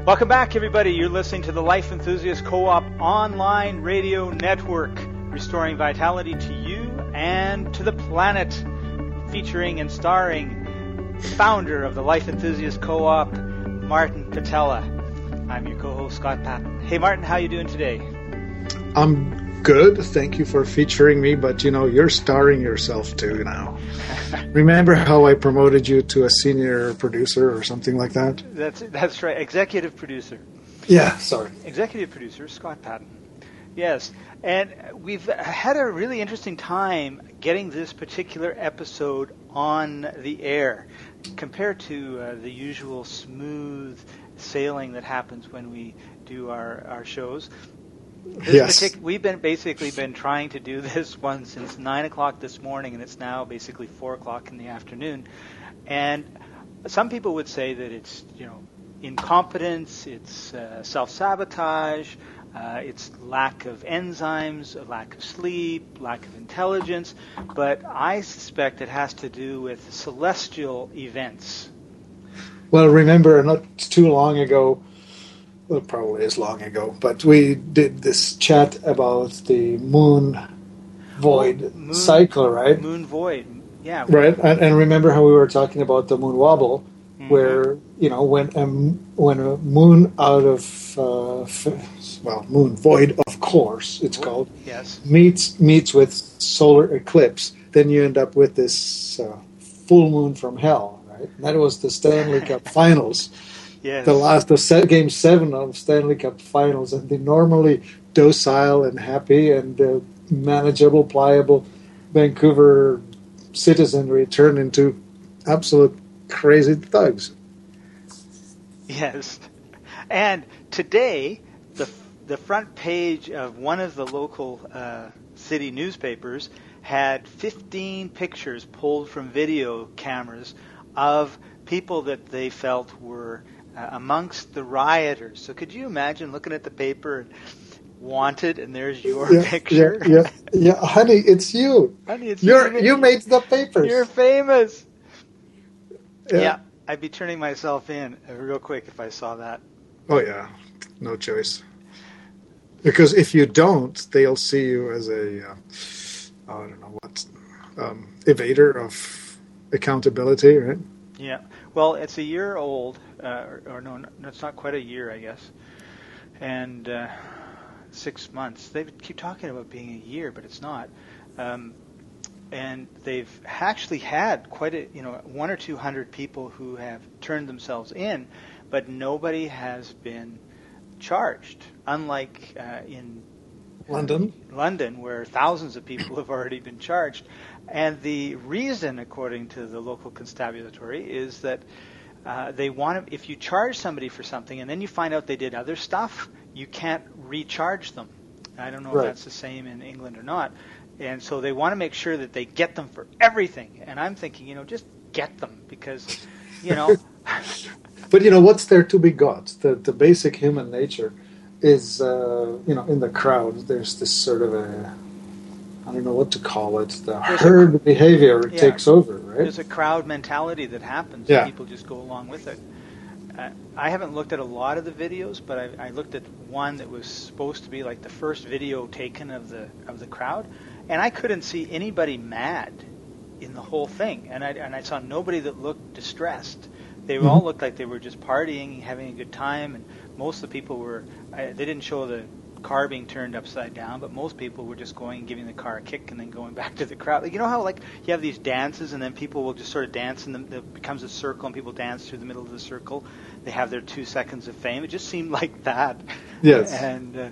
Welcome back, everybody. You're listening to the Life Enthusiast Co-op online radio network, restoring vitality to you and to the planet, featuring and starring the founder of the Life Enthusiast Co-op, Martin Pytela. I'm your co-host, Scott Patton. Hey, Martin, how you doing today? I'm good. Thank you for featuring me, but you're starring yourself too now. Remember how I promoted you to a senior producer or something like that? That's right. Executive producer. Yeah, sorry. Executive producer, Scott Patton. Yes. And we've had a really interesting time getting this particular episode on the air compared to the usual smooth sailing that happens when we do our shows. We've been trying to do this one since 9 o'clock this morning, and it's now basically 4 o'clock in the afternoon. And some people would say that it's incompetence, it's self-sabotage, it's lack of enzymes, a lack of sleep, lack of intelligence. But I suspect it has to do with celestial events. Well, remember, not too long ago, well, probably is long ago, but we did this chat about the moon void cycle, right? Moon void, yeah. Right, and remember how we were talking about the moon wobble, where, when a moon out of, moon void, of course, it's called, yes, meets with solar eclipse, then you end up with this full moon from hell, right? And that was the Stanley Cup Finals. Yes. The Game 7 of Stanley Cup Finals, and the normally docile and happy and manageable, pliable Vancouver citizenry turned into absolute crazy thugs. Yes. And today, the front page of one of the local city newspapers had 15 pictures pulled from video cameras of people that they felt were amongst the rioters. So could you imagine looking at the paper and wanted, and there's your picture? Yeah, honey, it's you. Honey, it's you made the papers. You're famous. Yeah, I'd be turning myself in real quick if I saw that. Oh yeah, no choice. Because if you don't, they'll see you as a evader of accountability, right? Yeah. Well, it's a year old, or no, it's not quite a year, I guess, and 6 months. They keep talking about being a year, but it's not. And they've actually had quite a, 100 or 200 people who have turned themselves in, but nobody has been charged. Unlike in London, where thousands of people have already been charged. And the reason, according to the local constabulary, is that they want to, if you charge somebody for something and then you find out they did other stuff, you can't recharge them. I don't know if that's the same in England or not. And so they want to make sure that they get them for everything. And I'm thinking, just get them because, But what's there to be got? The basic human nature is, in the crowd, there's this sort of I don't know what to call it, herd behavior takes over, right? There's a crowd mentality that happens. Yeah. People just go along with it. I haven't looked at a lot of the videos, but I looked at one that was supposed to be like the first video taken of the crowd, and I couldn't see anybody mad in the whole thing, and I saw nobody that looked distressed. They all looked like they were just partying, having a good time, and most of the people were. They didn't show the car being turned upside down, but most people were just going and giving the car a kick and then going back to the crowd. Like, how you have these dances and then people will just sort of dance and it becomes a circle and people dance through the middle of the circle. They have their 2 seconds of fame. It just seemed like that. Yes. And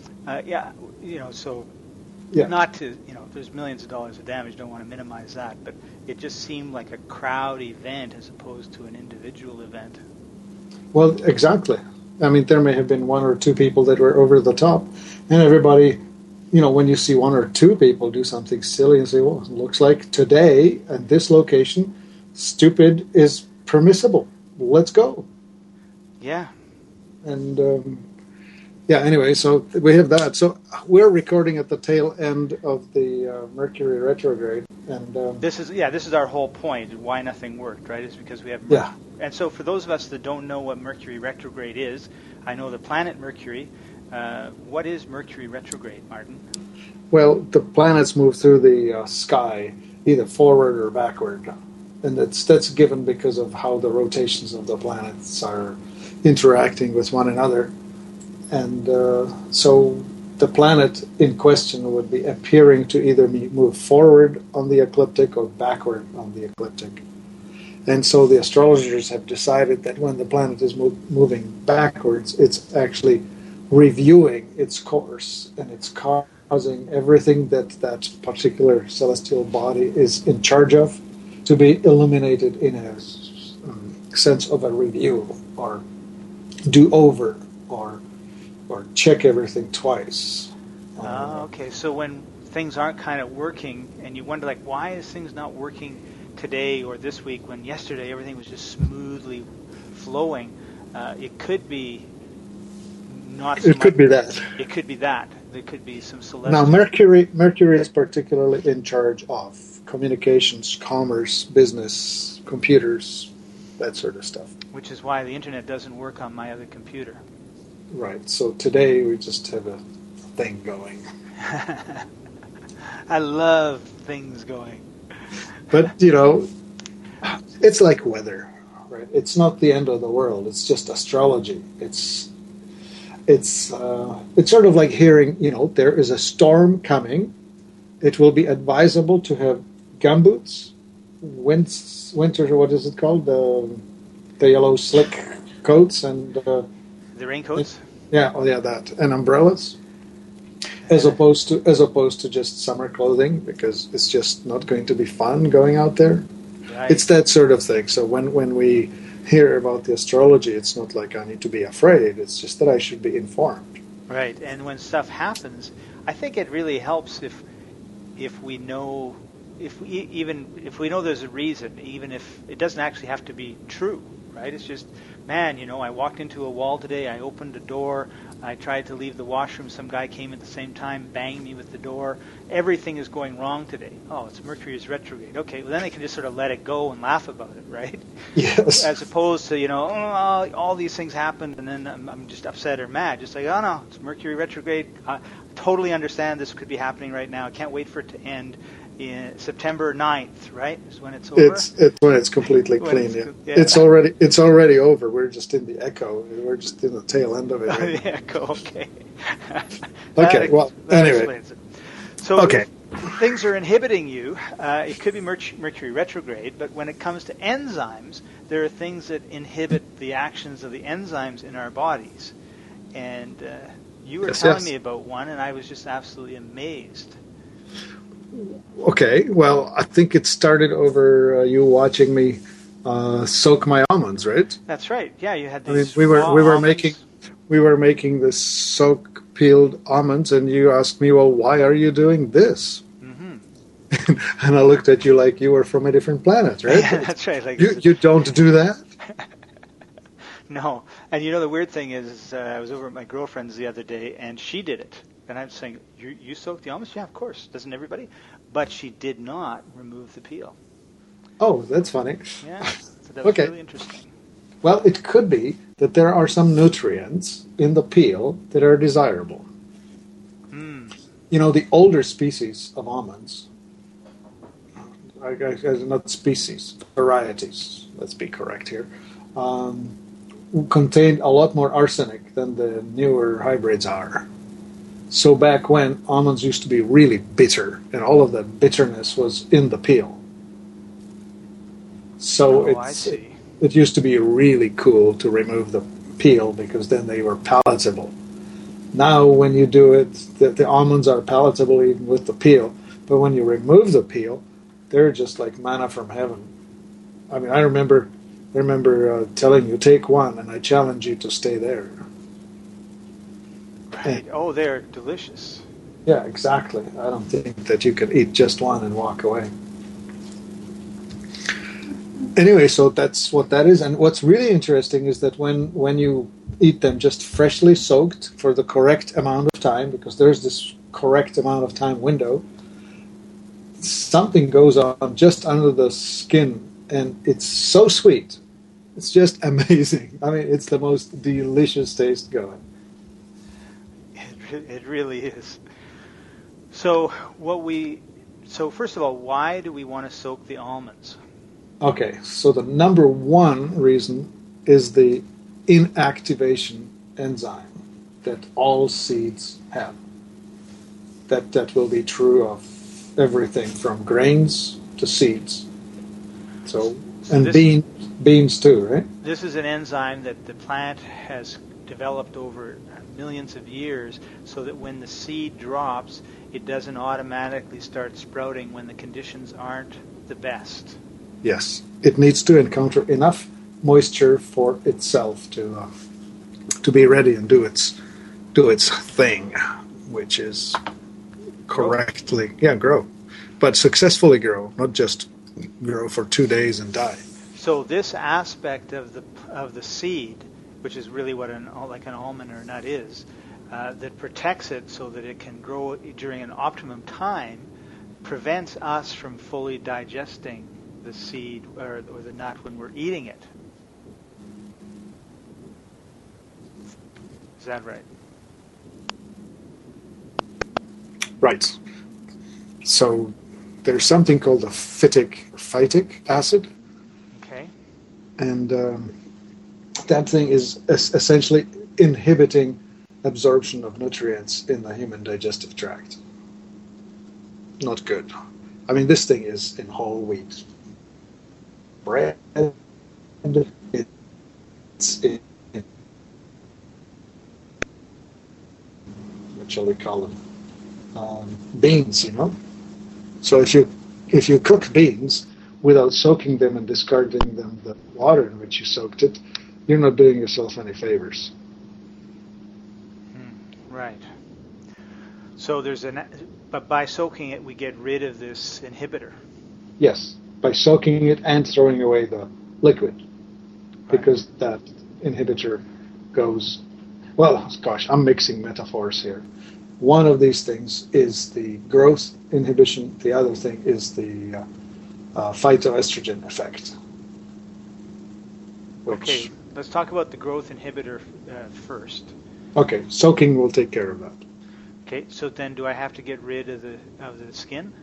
not to, there's millions of dollars of damage. Don't want to minimize that, but it just seemed like a crowd event as opposed to an individual event. Well, exactly. I mean, there may have been 1 or 2 people that were over the top, and everybody, when you see 1 or 2 people do something silly and say, well, it looks like today at this location, stupid is permissible. Let's go. Yeah. And, yeah, anyway, so we have that. So we're recording at the tail end of the Mercury retrograde, and This is our whole point. Why nothing worked, right? Is because we have Mercury. yeah. And so for those of us that don't know what Mercury retrograde is, I know the planet Mercury. What is Mercury retrograde, Martin? Well, the planets move through the sky either forward or backward, and that's given because of how the rotations of the planets are interacting with one another. And so the planet in question would be appearing to either move forward on the ecliptic or backward on the ecliptic. And so the astrologers have decided that when the planet is moving backwards, it's actually reviewing its course, and it's causing everything that particular celestial body is in charge of to be eliminated in a sense of a review or do over or check everything twice. Okay. So when things aren't kind of working, and you wonder, like, why is things not working today or this week when yesterday everything was just smoothly flowing? It could be not. So it could be that. It could be that. There could be some celestial. Now, Mercury is particularly in charge of communications, commerce, business, computers, that sort of stuff. Which is why the internet doesn't work on my other computer. Right. So today we just have a thing going. I love things going. But, you know, it's like weather, right? It's not the end of the world. It's just astrology. It's sort of like hearing, you know, there is a storm coming. It will be advisable to have gumboots, winter, what is it called? The yellow slick coats and... the raincoats? That. And umbrellas. As opposed to just summer clothing, because it's just not going to be fun going out there. Right. It's that sort of thing. So when we hear about the astrology, it's not like I need to be afraid. It's just that I should be informed. Right. And when stuff happens, I think it really helps if we know if we know there's a reason, even if it doesn't actually have to be true. Right? It's just, man, you know, I walked into a wall today. I opened a door. I tried to leave the washroom. Some guy came at the same time, banged me with the door. Everything is going wrong today. Oh, it's Mercury's retrograde. Okay, well, then I can just sort of let it go and laugh about it, right? Yes. As opposed to, you know, all these things happened and then I'm just upset or mad. Just like, oh, no, it's Mercury retrograde. I totally understand this could be happening right now. I can't wait for it to end. In September 9th, right? Is when it's over. It's when it's completely clean. It's already over. We're just in the echo. We're just in the tail end of it. Right? The echo. Okay. Okay. Well, anyway. Explains it. So okay. If things are inhibiting you, it could be Mercury retrograde. But when it comes to enzymes, there are things that inhibit the actions of the enzymes in our bodies. And you were telling me about one, and I was just absolutely amazed. Okay, well, I think it started over you watching me soak my almonds, right? That's right. Yeah, you had these. We were making this soak peeled almonds, and you asked me, "Well, why are you doing this?" Mm-hmm. And I looked at you like you were from a different planet, right? Yeah, that's right. Like you don't do that. No, and you know the weird thing is, I was over at my girlfriend's the other day, and she did it. And I'm saying, you soak the almonds? Yeah, of course. Doesn't everybody? But she did not remove the peel. Oh, that's funny. Yeah, so that was really interesting. Well, it could be that there are some nutrients in the peel that are desirable. Mm. You know, the older species of almonds, not species, varieties, let's be correct here, contain a lot more arsenic than the newer hybrids are. So back when, almonds used to be really bitter, and all of that bitterness was in the peel. So it used to be really cool to remove the peel because then they were palatable. Now when you do it, the almonds are palatable even with the peel, but when you remove the peel, they're just like manna from heaven. I mean, I remember telling you, take one, and I challenge you to stay there. Right. Oh, they're delicious. Yeah, exactly. I don't think that you can eat just one and walk away. Anyway, so that's what that is. And what's really interesting is that when you eat them just freshly soaked for the correct amount of time, because there's this correct amount of time window. Something goes on just under the skin, and it's so sweet. It's just amazing. I mean, it's the most delicious taste going. It really is. So first of all, why do we want to soak the almonds? Okay, so the number one reason is the inactivation enzyme that all seeds have. That will be true of everything from grains to seeds. So and beans too, right? This is an enzyme that the plant has developed over millions of years, so that when the seed drops, it doesn't automatically start sprouting when the conditions aren't the best. Yes, it needs to encounter enough moisture for itself to be ready and do its thing, which is correctly grow, but successfully grow, not just grow for 2 days and die. So this aspect of the seed, which is really what like an almond or nut is, that protects it so that it can grow during an optimum time, prevents us from fully digesting the seed or the nut when we're eating it. Is that right? Right. So there's something called the phytic acid. Okay. And that thing is essentially inhibiting absorption of nutrients in the human digestive tract. Not good. I mean, this thing is in whole wheat bread. It's in, what shall we call them? Beans, you know. So if you cook beans without soaking them and discarding them the water in which you soaked it, you're not doing yourself any favors. Right. So but by soaking it, we get rid of this inhibitor. Yes, by soaking it and throwing away the liquid, because that inhibitor goes. Well, gosh, I'm mixing metaphors here. One of these things is the growth inhibition. The other thing is the phytoestrogen effect. Okay, let's talk about the growth inhibitor first. Okay, soaking will take care of that. Okay, so then do I have to get rid of the skin?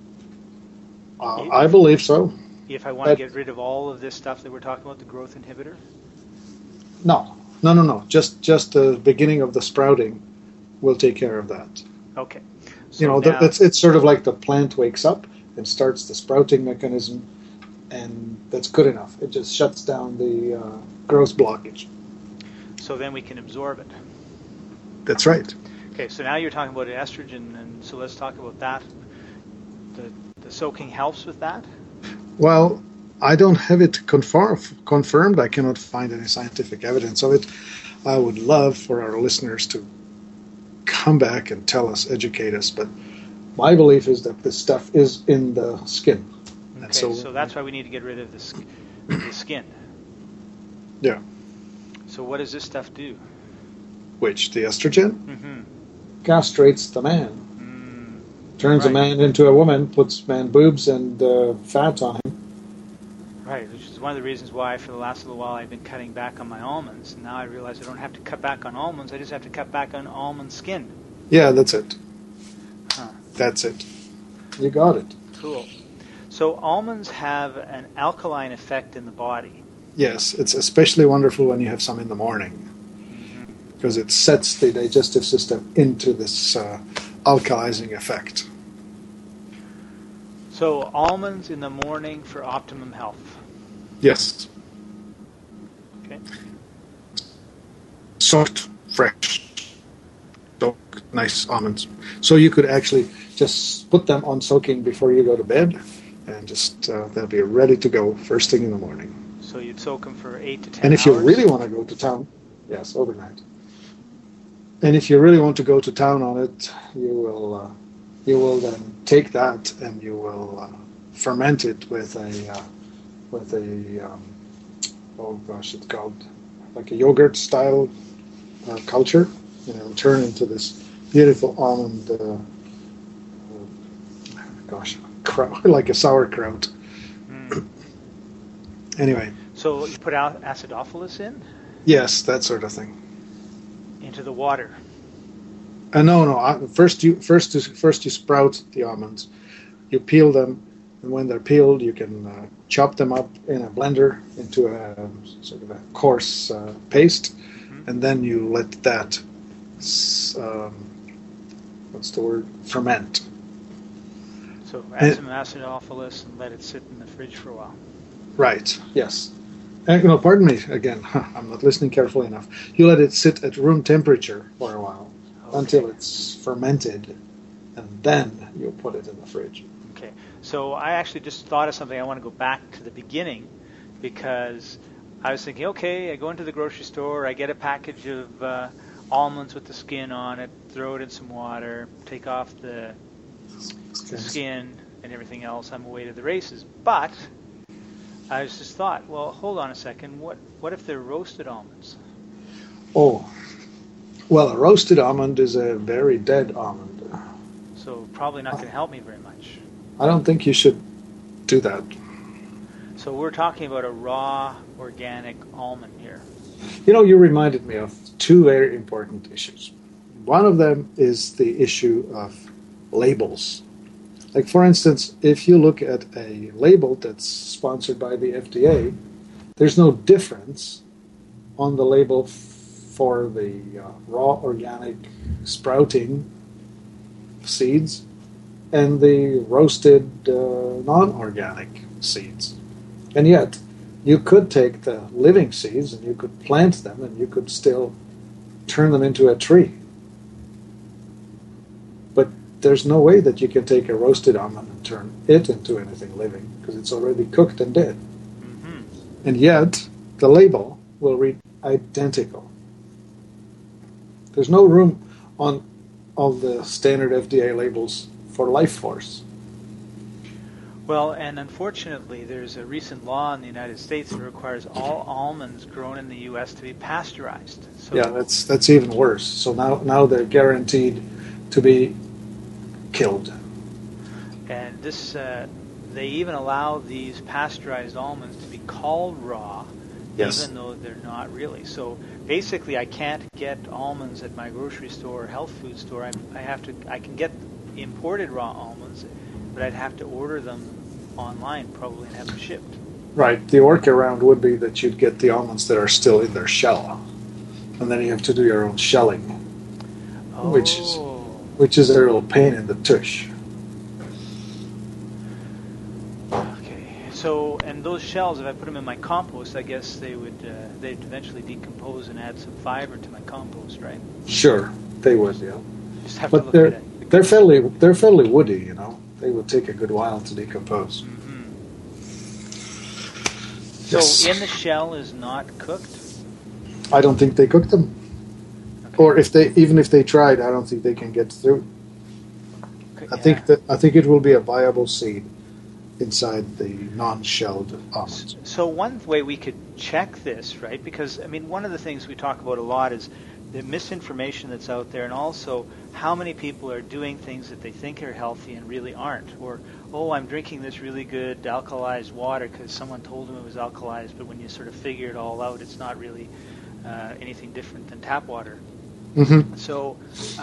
I believe so. If I want to get rid of all of this stuff that we're talking about, the growth inhibitor? No. Just the beginning of the sprouting will take care of that. Okay. So it's sort of like the plant wakes up and starts the sprouting mechanism, and that's good enough. It just shuts down the growth blockage. So then we can absorb it. That's right. Okay, so now you're talking about estrogen, and so let's talk about that. The soaking helps with that? Well, I don't have it confirmed. I cannot find any scientific evidence of it. I would love for our listeners to come back and tell us, educate us, but my belief is that this stuff is in the skin. Okay, so that's why we need to get rid of the skin. Yeah. So what does this stuff do? Which, the estrogen? Mm-hmm. Castrates the man. Turns a man into a woman, puts man boobs and fat on him. Right, which is one of the reasons why for the last little while I've been cutting back on my almonds. And now I realize I don't have to cut back on almonds, I just have to cut back on almond skin. Yeah, that's it. Huh. That's it. You got it. Cool. So almonds have an alkaline effect in the body. Yes, it's especially wonderful when you have some in the morning, because it sets the digestive system into this alkalizing effect. So almonds in the morning for optimum health. Yes. Okay. Soft, fresh, nice almonds. So you could actually just put them on soaking before you go to bed, and just they'll be ready to go first thing in the morning. So you'd soak them for 8 to 10 hours? And if you really want to go to town, yes, overnight. And if you really want to go to town on it, you will then take that and you will ferment it with a oh gosh, it's called like a yogurt style culture, turn into this beautiful almond, like a sauerkraut. Mm. Anyway. So you put acidophilus in? Yes, that sort of thing. Into the water? No. First you sprout the almonds. You peel them, and when they're peeled, you can chop them up in a blender into a sort of a coarse paste, Mm-hmm. and then you let that ferment. So add some acidophilus and let it sit in the fridge for a while. Right. Yes. Pardon me again. I'm not listening carefully enough. You let it sit at room temperature for a while until it's fermented, and then you put it in the fridge. Okay. So I actually just thought of something. I want to go back to the beginning because I was thinking, okay, I go into the grocery store, I get a package of almonds with the skin on it, throw it in some water, take off the skin and everything else. I'm away to the races. But I just thought, well, hold on a second. What if they're roasted almonds? Oh, well, a roasted almond is a very dead almond. So probably not going to help me very much. I don't think you should do that. So we're talking about a raw organic almond here. You reminded me of two very important issues. One of them is the issue of labels. Like, for instance, if you look at a label that's sponsored by the FDA, there's no difference on the label for the raw organic sprouting seeds and the roasted non-organic seeds. And yet, you could take the living seeds and you could plant them and you could still turn them into a tree. But there's no way that you can take a roasted almond and turn it into anything living because it's already cooked and dead. Mm-hmm. And yet, the label will read identical. There's no room on all the standard FDA labels for life force. Well, and unfortunately, there's a recent law in the United States that requires all almonds grown in the U.S. to be pasteurized. So yeah, that's even worse. So now they're guaranteed to be killed. And this, they even allow these pasteurized almonds to be called raw, yes, even though they're not really. So basically, I can't get almonds at my grocery store or health food store. I can get imported raw almonds, but I'd have to order them online probably and have them shipped. Right. The workaround would be that you'd get the almonds that are still in their shell, and then you have to do your own shelling, which is a real pain in the tush. Okay. So, and those shells, if I put them in my compost, I guess they'd eventually decompose and add some fiber to my compost, right? Sure, they would. Yeah. Just have but to look at it. They're fairly woody, They would take a good while to decompose. Mm-hmm. Yes. So in the shell is not cooked? I don't think they cooked them. Okay. Or even if they tried, I don't think they can get through. Okay, I think it will be a viable seed inside the non-shelled almonds. So one way we could check this, right? Because one of the things we talk about a lot is the misinformation that's out there, and also how many people are doing things that they think are healthy and really aren't. Or, I'm drinking this really good alkalized water because someone told them it was alkalized, but when you sort of figure it all out, it's not really anything different than tap water. Mm-hmm. So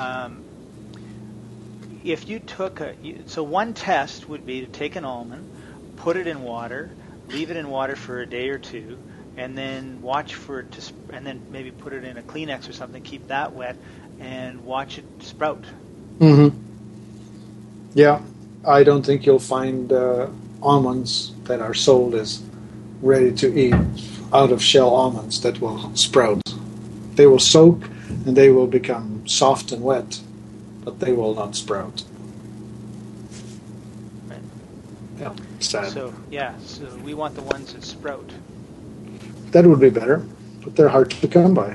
if you took one test would be to take an almond, put it in water, leave it in water for a day or two, and then watch for it to, and then maybe put it in a Kleenex or something, keep that wet, and watch it sprout. Mm-hmm. Yeah, I don't think you'll find almonds that are sold as ready to eat out of shell almonds that will sprout. They will soak and they will become soft and wet, but they will not sprout. Right. Yeah, sad. So we want the ones that sprout. That would be better, but they're hard to come by.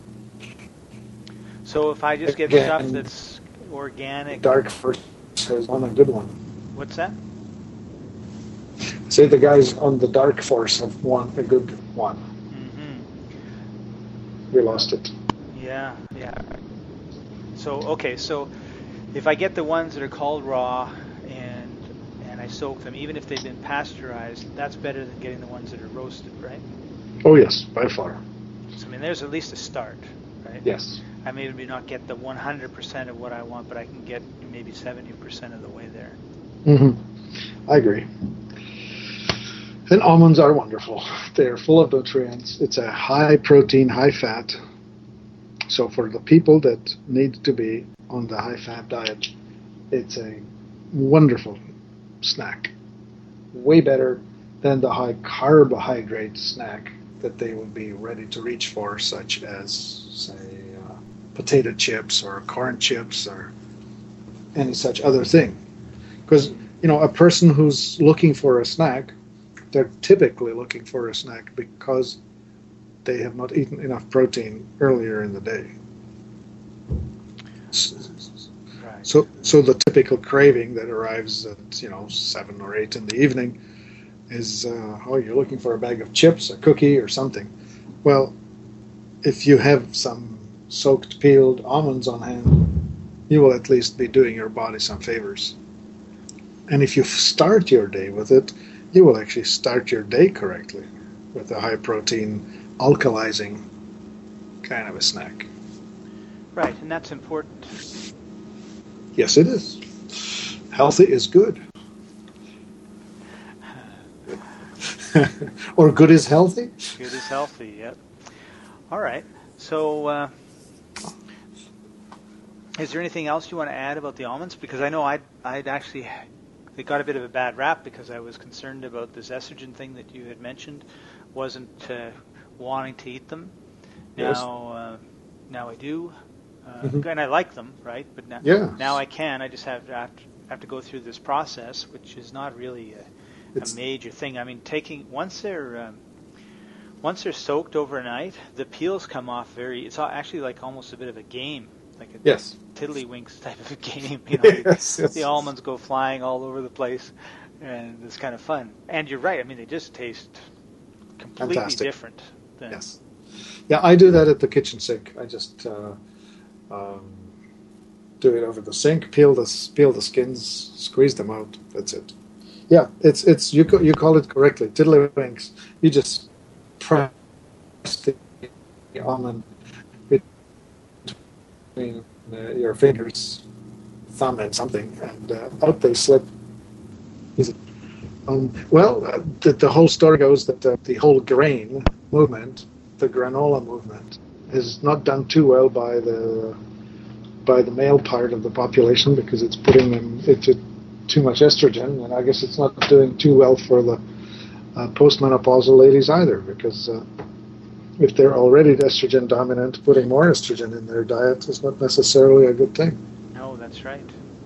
So if I just get stuff that's organic... Dark Force has one a good one. What's that? Say the guys on the Dark Force have one a good one. Mm-hmm. We lost it. Yeah, yeah. So if I get the ones that are called raw and I soak them, even if they've been pasteurized, that's better than getting the ones that are roasted, right? Oh yes, by far. So I mean, there's at least a start, right? Yes. I maybe not get the 100% of what I want, but I can get maybe 70% of the way there. I agree. And almonds are wonderful. They're full of nutrients. It's a high protein, high fat. So for the people that need to be on the high fat diet, it's a wonderful snack. Way better than the high carbohydrate snack that they would be ready to reach for, such as, say, potato chips or corn chips or any such other thing. Because, a person who's looking for a snack, they're typically looking for a snack because they have not eaten enough protein earlier in the day. Right. So the typical craving that arrives at 7 or 8 in the evening is you're looking for a bag of chips, a cookie, or something. Well, if you have some soaked peeled almonds on hand, you will at least be doing your body some favors. And if you start your day with it, you will actually start your day correctly with a high protein, alkalizing kind of a snack. Right, and that's important. Yes, it is. Healthy is good. Or good is healthy? Good is healthy, yep. All right. So, is there anything else you want to add about the almonds? Because I know they got a bit of a bad rap because I was concerned about this estrogen thing that you had mentioned, wasn't wanting to eat them. Now, now I do, and I like them, right? But now I can. I just have to go through this process, which is not really a major thing. I mean, once they're soaked overnight, the peels come off it's actually like almost a bit of a game, like a tiddlywinks type of a game. Yes. The almonds go flying all over the place, and it's kind of fun. And you're right. I mean, they just taste completely fantastic. Different. Yes. Yeah, I do that at the kitchen sink. I just do it over the sink, peel the skins, squeeze them out. That's it. Yeah, it's you call it correctly, tiddlywinks. You just press the almond between your fingers, thumb and something, and out they slip. The whole story goes that the whole grain movement, the granola movement, is not done too well by the male part of the population because it's putting them into too much estrogen, and I guess it's not doing too well for the postmenopausal ladies either, because if they're already estrogen dominant, putting more estrogen in their diet is not necessarily a good thing. No, that's right.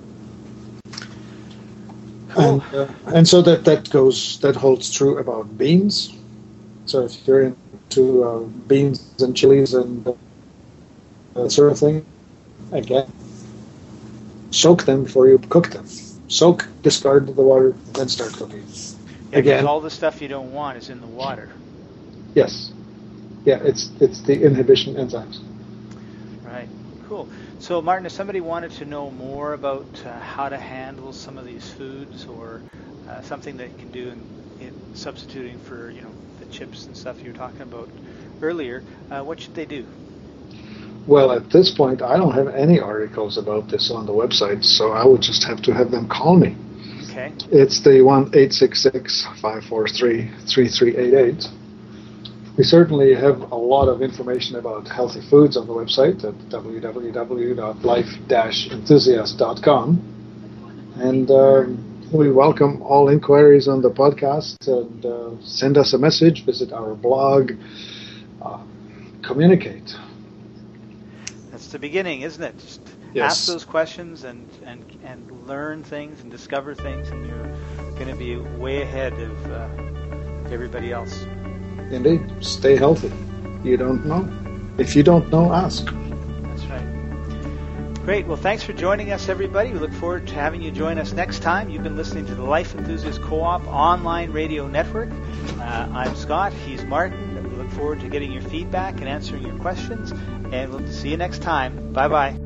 Cool. And so that holds true about beans. So if you're into beans and chilies and that sort of thing, again, soak them before you cook them. Soak, discard the water, then start cooking. Yeah, again, all the stuff you don't want is in the water. Yes. Yeah, it's the inhibition enzymes. Right. Cool. So, Martin, if somebody wanted to know more about how to handle some of these foods, or something that you can do in substituting for, the chips and stuff you were talking about earlier, what should they do? Well, at this point, I don't have any articles about this on the website, so I would just have to have them call me. Okay. It's the 1-866-543-3388. We certainly have a lot of information about healthy foods on the website at www.life-enthusiast.com. And we welcome all inquiries on the podcast, and send us a message, visit our blog, communicate. That's the beginning, isn't it? Just ask those questions and learn things and discover things, and you're going to be way ahead of everybody else. Indeed. Stay healthy. You don't know. If you don't know, ask. That's right. Great. Well, thanks for joining us, everybody. We look forward to having you join us next time. You've been listening to the Life Enthusiast Co-op online radio network. I'm Scott. He's Martin. We look forward to getting your feedback and answering your questions. And we'll see you next time. Bye-bye.